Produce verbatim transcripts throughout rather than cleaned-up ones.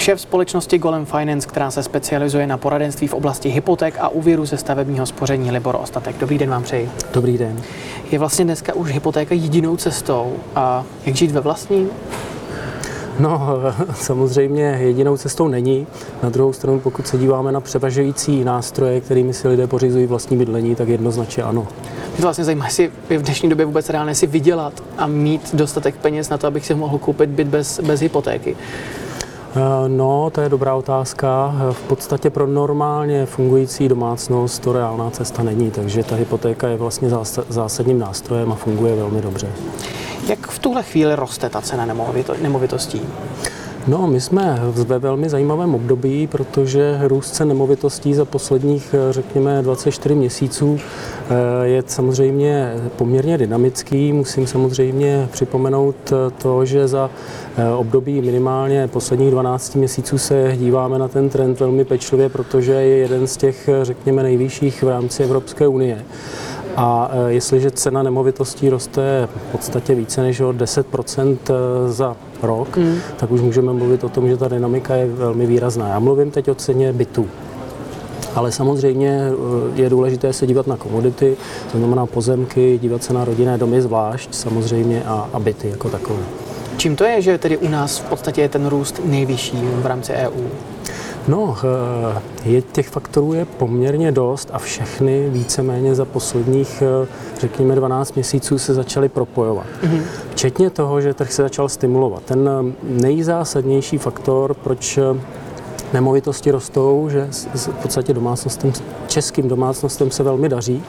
šéf společnosti Golem Finance, která se specializuje na poradenství v oblasti hypoték a úvěru ze stavebního spoření, Libor Ostatek. Dobrý den vám přeji. Dobrý den. Je vlastně dneska už hypotéka jedinou cestou a jak žít ve vlastním? No, samozřejmě jedinou cestou není. Na druhou stranu, pokud se díváme na převažující nástroje, kterými si lidé pořizují vlastní bydlení, tak jednoznačně ano. Mě to vlastně zajímá, jestli je v dnešní době vůbec reálné si vydělat a mít dostatek peněz na to, abych si mohl koupit byt bez, bez hypotéky. No, to je dobrá otázka. V podstatě pro normálně fungující domácnost to reálná cesta není, takže ta hypotéka je vlastně zásadním nástrojem a funguje velmi dobře. Jak v tuhle chvíli roste ta cena nemovitostí? No, my jsme ve velmi zajímavém období, protože růst cen nemovitostí za posledních, řekněme, dvacet čtyři měsíců je samozřejmě poměrně dynamický. Musím samozřejmě připomenout to, že za období minimálně posledních dvanáct měsíců se díváme na ten trend velmi pečlivě, protože je jeden z těch, řekněme, nejvyšších v rámci Evropské unie. A jestliže cena nemovitostí roste v podstatě více než o deset procent za rok, mm. tak už můžeme mluvit o tom, že ta dynamika je velmi výrazná. Já mluvím teď o ceně bytů. Ale samozřejmě je důležité se dívat na komodity, to znamená pozemky, dívat se na rodinné domy zvlášť samozřejmě a, a byty jako takové. Čím to je, že tedy u nás v podstatě je ten růst nejvyšší v rámci E U? No, je, těch faktorů je poměrně dost a všechny víceméně za posledních, řekněme, dvanáct měsíců se začaly propojovat. Mm-hmm. Včetně toho, že trh se začal stimulovat. Ten nejzásadnější faktor, proč nemovitosti rostou, že v podstatě domácnostem, českým domácnostem se velmi daří.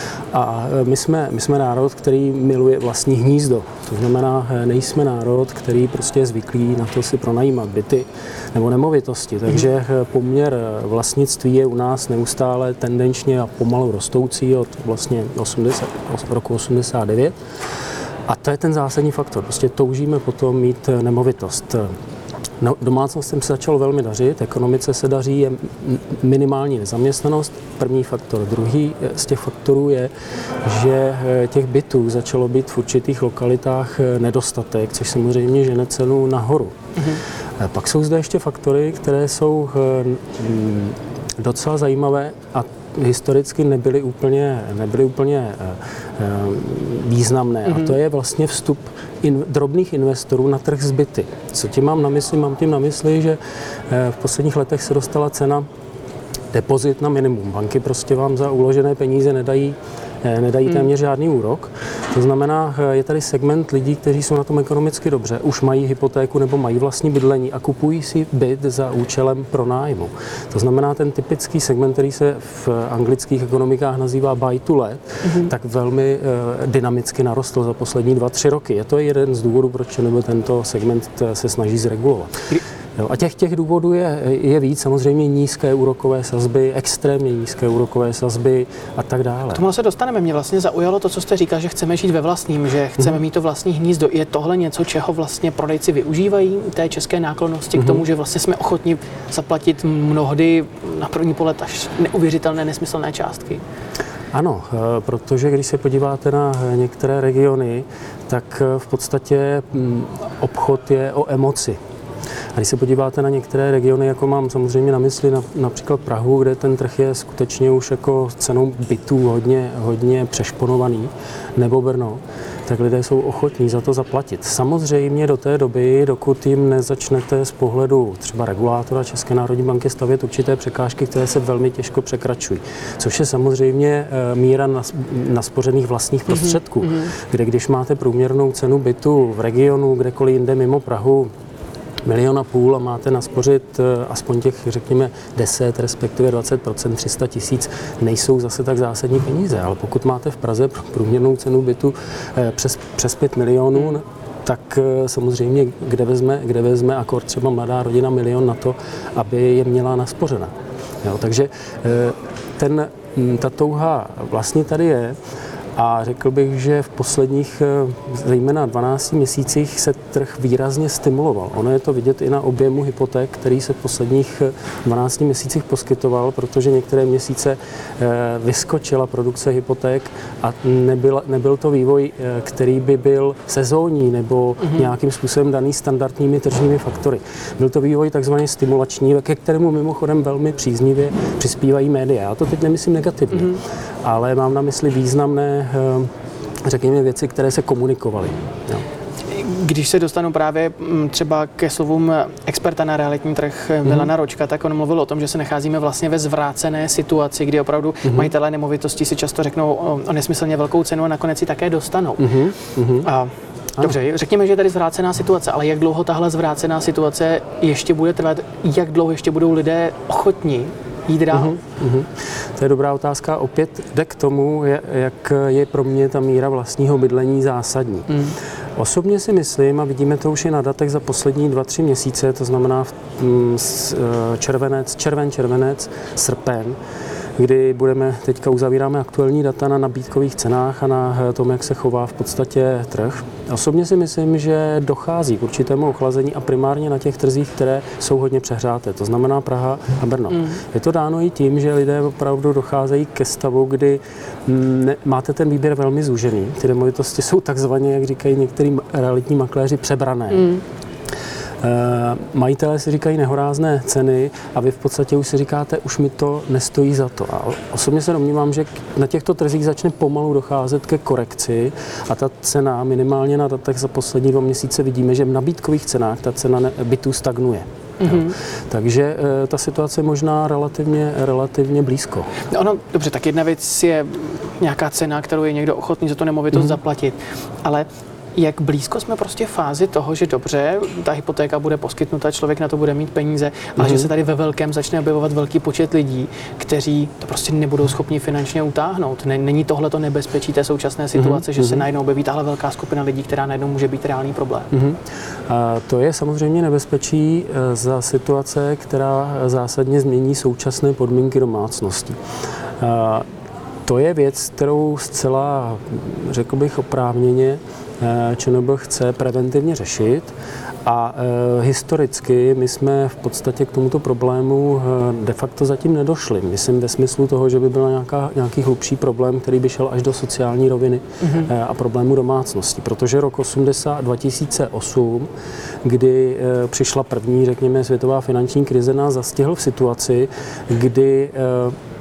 A my jsme, my jsme národ, který miluje vlastní hnízdo. To znamená, nejsme národ, který prostě je zvyklý na to si pronajímat byty nebo nemovitosti. Takže poměr vlastnictví je u nás neustále tendenčně a pomalu rostoucí od vlastně osmdesát, roku osmdesát devět. A to je ten zásadní faktor. Prostě toužíme potom mít nemovitost. No, domácnostem se začalo velmi dařit, ekonomice se daří, je minimální nezaměstnanost, první faktor. Druhý z těch faktorů je, že těch bytů začalo být v určitých lokalitách nedostatek, což samozřejmě žene cenu nahoru. Mm-hmm. Pak jsou zde ještě faktory, které jsou docela zajímavé a historicky nebyly úplně, nebyly úplně významné. Mm-hmm. A to je vlastně vstup in, drobných investorů na trh s byty. Co tím mám na mysli? Mám tím na mysli, že v posledních letech se dostala cena depozit na minimum. Banky prostě vám za uložené peníze nedají, nedají hmm. téměř žádný úrok. To znamená, je tady segment lidí, kteří jsou na tom ekonomicky dobře, už mají hypotéku nebo mají vlastní bydlení a kupují si byt za účelem pronájmu. To znamená, ten typický segment, který se v anglických ekonomikách nazývá buy to let, hmm. tak velmi uh, dynamicky narostl za poslední dva, tři roky. Je to jeden z důvodů, proč nebo tento segment se snaží zregulovat. Jo, a těch, těch důvodů je, je víc, samozřejmě nízké úrokové sazby, extrémně nízké úrokové sazby a tak dále. K tomu se dostaneme. Mě vlastně zaujalo to, co jste říkal, že chceme žít ve vlastním, že chceme mm. mít to vlastní hnízdo. Je tohle něco, čeho vlastně prodejci využívají, té české náklonnosti mm. k tomu, že vlastně jsme ochotni zaplatit mnohdy na první pohled až neuvěřitelné, nesmyslné částky? Ano, protože když se podíváte na některé regiony, tak v podstatě obchod je o emoci. A když se podíváte na některé regiony, jako mám samozřejmě na mysli na, například Prahu, kde ten trh je skutečně už jako cenou bytů hodně, hodně přešponovaný, nebo Brno, tak lidé jsou ochotní za to zaplatit. Samozřejmě do té doby, dokud jim nezačnete z pohledu třeba regulátora České národní banky stavět určité překážky, které se velmi těžko překračují. Což je samozřejmě míra naspořených vlastních prostředků, mm-hmm. kde když máte průměrnou cenu bytu v regionu, kdekoliv jinde mimo Prahu, milion a půl a máte naspořit aspoň těch, řekněme, deset, respektive dvacet procent, tři sta tisíc, nejsou zase tak zásadní peníze. Ale pokud máte v Praze průměrnou cenu bytu přes, přes pět milionů, tak samozřejmě, kde vezme, kde vezme akord třeba mladá rodina milion na to, aby je měla naspořena. Jo, takže ten, ta touha vlastně tady je. A řekl bych, že v posledních zejména dvanácti měsících se trh výrazně stimuloval. Ono je to vidět i na objemu hypoték, který se v posledních dvanácti měsících poskytoval, protože některé měsíce vyskočila produkce hypoték a nebyl, nebyl to vývoj, který by byl sezónní nebo mm-hmm. nějakým způsobem daný standardními tržními faktory. Byl to vývoj takzvaně stimulační, ke kterému mimochodem velmi příznivě přispívají média. Já to teď nemyslím negativně, mm-hmm. ale mám na mysli významné, řekněme, věci, které se komunikovaly. Jo. Když se dostanu právě třeba ke slovům experta na realitní trh Milana Ročka, tak on mluvil o tom, že se nacházíme vlastně ve zvrácené situaci, kdy opravdu mm-hmm. majitelé nemovitostí si často řeknou o, o nesmyslně velkou cenu a nakonec si také dostanou. Mm-hmm. A dobře, řekněme, že je tady zvrácená situace, ale jak dlouho tahle zvrácená situace ještě bude trvat, jak dlouho ještě budou lidé ochotní jít dál? Uhum, uhum. To je dobrá otázka. Opět jde k tomu, jak je pro mě ta míra vlastního bydlení zásadní. Mm. Osobně si myslím, a vidíme to už i na datech za poslední dva, tři měsíce, to znamená červenec, červen, červenec, srpen, kdy budeme, teďka uzavíráme aktuální data na nabídkových cenách a na tom, jak se chová v podstatě trh. Osobně si myslím, že dochází k určitému ochlazení a primárně na těch trzích, které jsou hodně přehřáté, to znamená Praha a Brno. Mm. Je to dáno i tím, že lidé opravdu docházejí ke stavu, kdy ne, máte ten výběr velmi zúžený. Ty nemovitosti jsou takzvaně, jak říkají některý realitní makléři, přebrané. Mm. Majitelé si říkají nehorázné ceny a vy v podstatě už si říkáte, už mi to nestojí za to. A osobně se domnívám, že na těchto trzích začne pomalu docházet ke korekci a ta cena minimálně na datech za poslední dva měsíce vidíme, že v nabídkových cenách ta cena bytů stagnuje. Mm-hmm. Takže e, ta situace je možná relativně, relativně blízko. No ono, dobře, tak jedna věc je nějaká cena, kterou je někdo ochotný za tu nemovitost mm-hmm. zaplatit, ale jak blízko jsme prostě v fázi toho, že dobře, ta hypotéka bude poskytnuta, člověk na to bude mít peníze, ale mm-hmm. že se tady ve velkém začne objevovat velký počet lidí, kteří to prostě nebudou schopni finančně utáhnout. Není tohle to nebezpečí té současné situace, mm-hmm. že se najednou objeví tahle velká skupina lidí, která najednou může být reálný problém? Mm-hmm. A to je samozřejmě nebezpečí za situace, která zásadně změní současné podmínky domácností. A to je věc, kterou zcela, řekl bych, oprávněně ČNB chce preventivně řešit a e, historicky my jsme v podstatě k tomuto problému e, de facto zatím nedošli. Myslím ve smyslu toho, že by byl nějaká, nějaký hlubší problém, který by šel až do sociální roviny mm-hmm. e, a problému domácnosti. Protože rok osmdesát, dva tisíce osm, kdy e, přišla první, řekněme, světová finanční krize, nás zastihl v situaci, kdy e,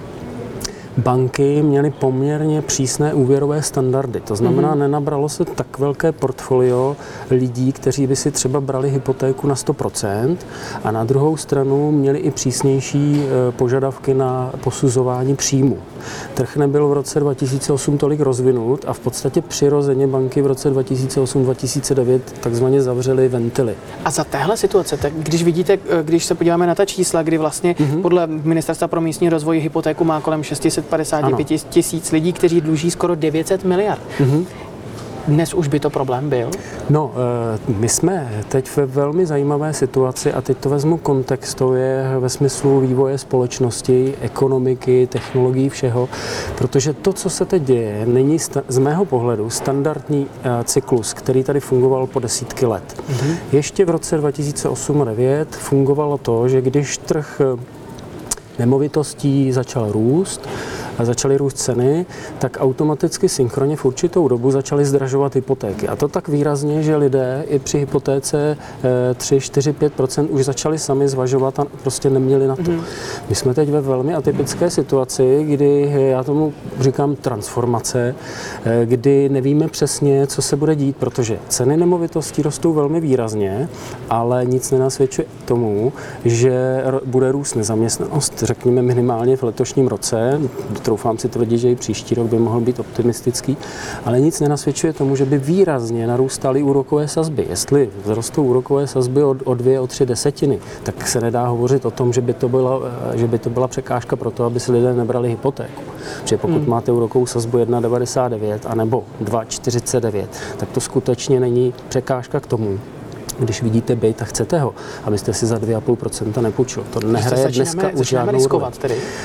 banky měly poměrně přísné úvěrové standardy. To znamená, mm-hmm. nenabralo se tak velké portfolio lidí, kteří by si třeba brali hypotéku na sto procent a na druhou stranu měli i přísnější požadavky na posuzování příjmu. Trh nebyl v roce dva tisíce osm tolik rozvinut a v podstatě přirozeně banky v roce dva tisíce osm dva tisíce devět takzvaně zavřely ventily. A za téhle situace, tak když vidíte, když se podíváme na ta čísla, kdy vlastně mm-hmm. podle Ministerstva pro místní rozvoj hypotéku má kolem šest set padesát pět tisíc lidí, kteří dluží skoro devět set miliard. Mm-hmm. Dnes už by to problém byl? No, my jsme teď ve velmi zajímavé situaci a teď to vezmu kontextově ve smyslu vývoje společnosti, ekonomiky, technologií, všeho, protože to, co se teď děje, není z mého pohledu standardní cyklus, který tady fungoval po desítky let. Mm-hmm. Ještě v roce dva tisíce osm devět fungovalo to, že když trh nemovitostí začal růst a začaly růst ceny, tak automaticky synchronně v určitou dobu začaly zdražovat hypotéky. A to tak výrazně, že lidé i při hypotéce tři, čtyři, pět procent už začali sami zvažovat a prostě neměli na to. Mm. My jsme teď ve velmi atypické situaci, kdy já tomu říkám transformace, kdy nevíme přesně, co se bude dít, protože ceny nemovitostí rostou velmi výrazně, ale nic nenasvědčuje tomu, že bude růst nezaměstnanost, řekněme minimálně v letošním roce. Troufám si tvrdit, že i příští rok by mohl být optimistický, ale nic nenasvědčuje tomu, že by výrazně narůstaly úrokové sazby. Jestli vzrostou úrokové sazby o, o dvě, o tři desetiny, tak se nedá hovořit o tom, že by to byla, že by to byla překážka pro to, aby si lidé nebrali hypotéku. Protože pokud hmm. máte úrokovou sazbu jedna celá devadesát devět a nebo dva celá čtyřicet devět, tak to skutečně není překážka k tomu, když vidíte byt a chcete ho, abyste si za dvě celá pět procenta nepůjčil. To nehraje dneska už žádnou roli.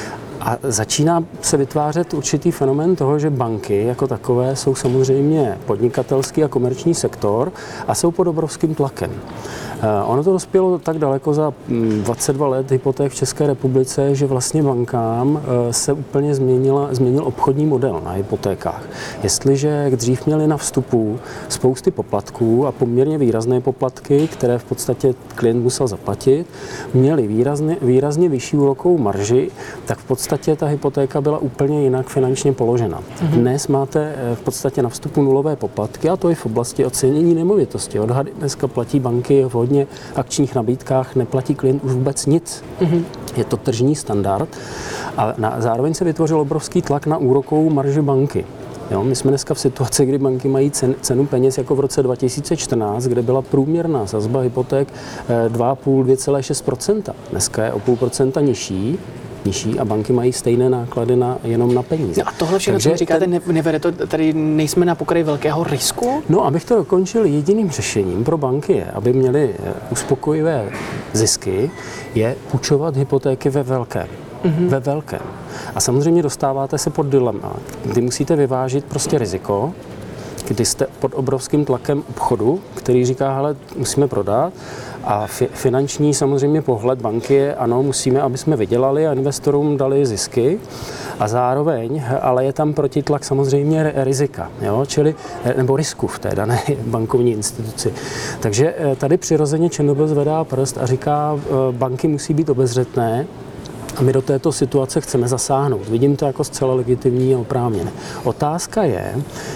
A začíná se vytvářet určitý fenomén toho, že banky jako takové jsou samozřejmě podnikatelský a komerční sektor a jsou pod obrovským tlakem. Ono to dospělo tak daleko za dvacet dva let hypoték v České republice, že vlastně bankám se úplně změnila, změnil obchodní model na hypotékách. Jestliže dřív měli na vstupu spousty poplatků a poměrně výrazné poplatky, které v podstatě klient musel zaplatit, měli výrazně, výrazně vyšší úrokovou marži, tak v podstatě ta hypotéka byla úplně jinak finančně položena. Mm-hmm. Dnes máte v podstatě na vstupu nulové poplatky a to je v oblasti ocenění nemovitosti. Odhady dneska platí banky v hodně akčních nabídkách, neplatí klient už vůbec nic. Mm-hmm. Je to tržní standard a na, zároveň se vytvořil obrovský tlak na úrokovou marži banky. Jo, my jsme dneska v situaci, kdy banky mají cen, cenu peněz jako v roce dva tisíce čtrnáct, kde byla průměrná sazba hypoték dva a půl až dva celá šest procenta. Dneska je o půl procenta nižší. nižší a banky mají stejné náklady na, jenom na peníze. No a tohle všechno, co říkáte, ten... nevede to, tady nejsme na pokraji velkého risku? No, abych to dokončil, jediným řešením pro banky je, aby měly uspokojivé zisky, je půjčovat hypotéky ve velkém. Mm-hmm. Ve velkém. A samozřejmě dostáváte se pod dilema, kdy musíte vyvážit prostě riziko, kdy jste pod obrovským tlakem obchodu, který říká, hele, musíme prodat. A fi- finanční samozřejmě pohled banky je, ano, musíme, aby jsme vydělali a investorům dali zisky. A zároveň, ale je tam protitlak samozřejmě rizika, jo? Čili, nebo risku v té dané bankovní instituci. Takže tady přirozeně ČNB zvedá prst a říká, banky musí být obezřetné, a my do této situace chceme zasáhnout. Vidím to jako zcela legitimní a oprávněné. Otázka je,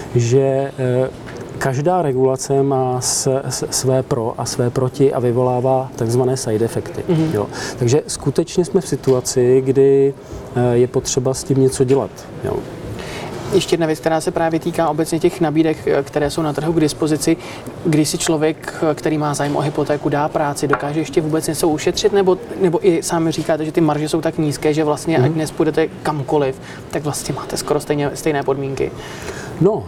že každá regulace má své pro a své proti a vyvolává takzvané side efekty. Mm-hmm. Jo. Takže skutečně jsme v situaci, kdy je potřeba s tím něco dělat. Jo. Ještě jedna věc, která se právě týká obecně těch nabídek, které jsou na trhu k dispozici. Když si člověk, který má zájem o hypotéku, dá práci, dokáže ještě vůbec něco ušetřit, nebo, nebo i sami říkáte, že ty marže jsou tak nízké, že vlastně mm-hmm. ať dnes půjdete kamkoliv, tak vlastně máte skoro stejně, stejné podmínky. No,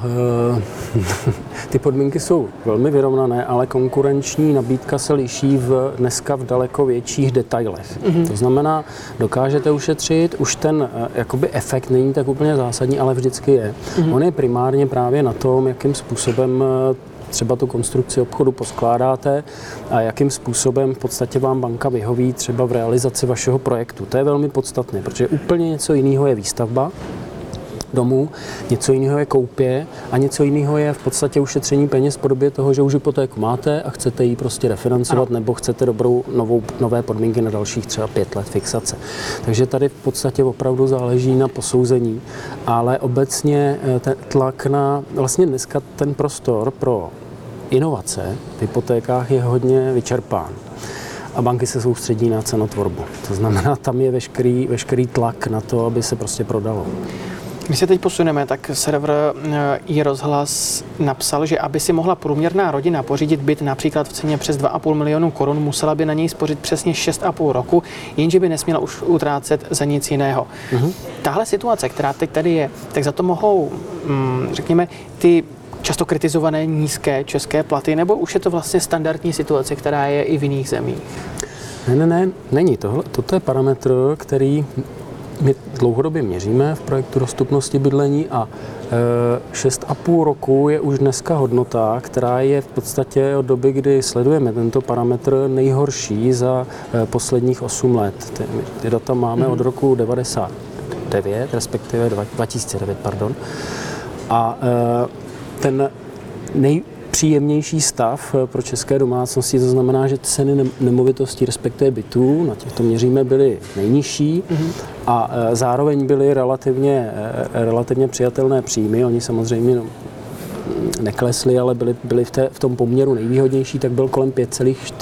ty podmínky jsou velmi vyrovnané, ale konkurenční nabídka se liší v, dneska v daleko větších detailech. Mm-hmm. To znamená, dokážete ušetřit, už ten jakoby efekt není tak úplně zásadní, ale vždycky je. Mm-hmm. On je primárně právě na tom, jakým způsobem třeba tu konstrukci obchodu poskládáte a jakým způsobem v podstatě vám banka vyhoví třeba v realizaci vašeho projektu. To je velmi podstatné, protože úplně něco jiného je výstavba domů, něco jiného je koupě a něco jiného je v podstatě ušetření peněz v podobě toho, že už hypotéku máte a chcete ji prostě refinancovat ano. nebo chcete dobrou novou, nové podmínky na dalších třeba pět let fixace. Takže tady v podstatě opravdu záleží na posouzení, ale obecně ten tlak na, vlastně dneska ten prostor pro inovace v hypotékách je hodně vyčerpán. A banky se soustředí na cenotvorbu. To znamená, tam je veškerý, veškerý tlak na to, aby se prostě prodalo. Když se teď posuneme, tak server iRozhlas napsal, že aby si mohla průměrná rodina pořídit byt například v ceně přes dva a půl milionu korun, musela by na něj spořit přesně šest a půl roku, jenže by nesměla už utrácet za nic jiného. Mm-hmm. Tahle situace, která teď tady je, tak za to mohou, řekněme, ty často kritizované nízké české platy, nebo už je to vlastně standardní situace, která je i v jiných zemích? Ne, ne, ne, není tohle. Toto je parametr, který my dlouhodobě měříme v projektu dostupnosti bydlení a šest a půl roku je už dneska hodnota, která je v podstatě od doby, kdy sledujeme tento parametr, nejhorší za posledních osm let. Ty, ty data máme od roku devadesát devět, respektive dva tisíce devět, pardon. A ten nejpříjemnější stav pro české domácnosti, to znamená, že ceny nemovitostí, respektive bytů, na těchto měříme, byly nejnižší mm-hmm. a zároveň byly relativně, relativně přijatelné příjmy. Oni samozřejmě no, neklesly, ale byly, byly v, té, v tom poměru nejvýhodnější, tak byl kolem pět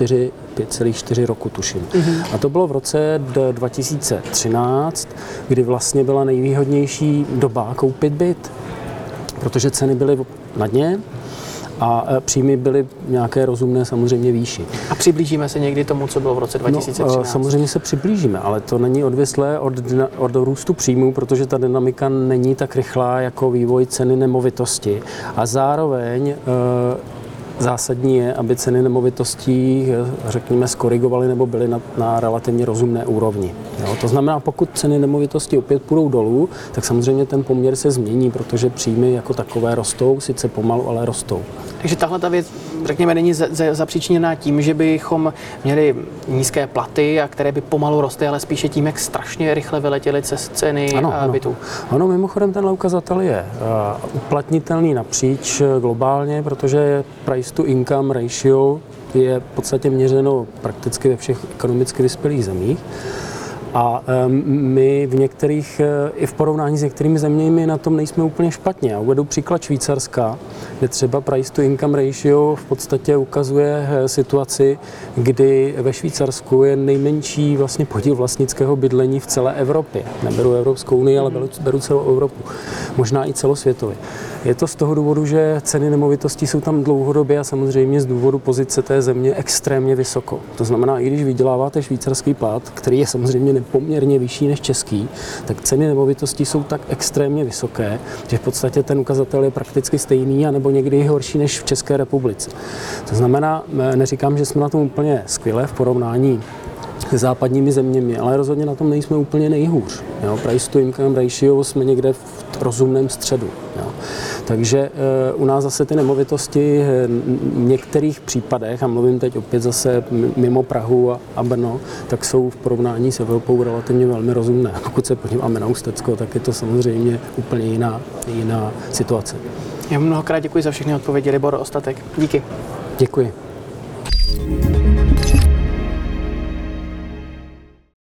celá čtyři roku, tuším. Mm-hmm. A to bylo v roce dva tisíce třináct, kdy vlastně byla nejvýhodnější doba koupit byt, protože ceny byly na dně a příjmy byly nějaké rozumné, samozřejmě výši. A přiblížíme se někdy tomu, co bylo v roce dva tisíce třináct? No, samozřejmě se přiblížíme, ale to není odvislé od, od růstu příjmů, protože ta dynamika není tak rychlá jako vývoj ceny nemovitosti. A zároveň zásadní je, aby ceny nemovitostí, řekněme, skorigovaly nebo byly na, na relativně rozumné úrovni. Jo, to znamená, pokud ceny nemovitostí opět půjdou dolů, tak samozřejmě ten poměr se změní, protože příjmy jako takové rostou, sice pomalu, ale rostou. Takže tahle ta věc, řekněme, není zapříčiněná tím, že bychom měli nízké platy, a které by pomalu rostly, ale spíše tím, jak strašně rychle vyletěly ceny ano, ano. bytů. Ano, mimochodem ten ukazatel je uh, uplatnitelný napříč globálně, protože price to income ratio je v podstatě měřeno prakticky ve všech ekonomicky vyspělých zemích. A my v některých, i v porovnání s některými zeměmi na tom nejsme úplně špatně. Já uvedu příklad Švýcarska, kde třeba price to income ratio v podstatě ukazuje situaci, kdy ve Švýcarsku je nejmenší vlastně podíl vlastnického bydlení v celé Evropě. Neberu Evropskou unii, ale beru celou Evropu. Možná i celosvětově. Je to z toho důvodu, že ceny nemovitostí jsou tam dlouhodobě a samozřejmě z důvodu pozice té země extrémně vysoko. To znamená, i když vyděláváte švýcarský plat, který je samozřejmě nepoměrně vyšší než český, tak ceny nemovitostí jsou tak extrémně vysoké, že v podstatě ten ukazatel je prakticky stejný, anebo někdy i horší než v České republice. To znamená, neříkám, že jsme na tom úplně skvěle v porovnání s západními zeměmi, ale rozhodně na tom nejsme úplně nejhůř. Jo? Price to income ratio jsme někde v rozumném středu. Jo? Takže e, u nás zase ty nemovitosti v některých případech, a mluvím teď opět zase mimo Prahu a, a Brno, tak jsou v porovnání s Evropou relativně velmi rozumné. Pokud se podíváme na Ústecko, tak je to samozřejmě úplně jiná, jiná situace. Já mnohokrát děkuji za všechny odpovědi, Libor Ostatek. Díky. Děkuji.